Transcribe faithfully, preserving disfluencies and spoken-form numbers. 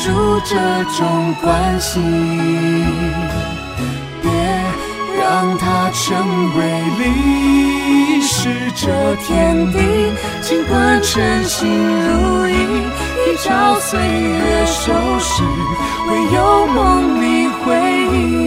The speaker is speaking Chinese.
住这种关系，别让它成为历史这天地。尽管称心如意，一朝岁月收拾，唯有梦里回忆。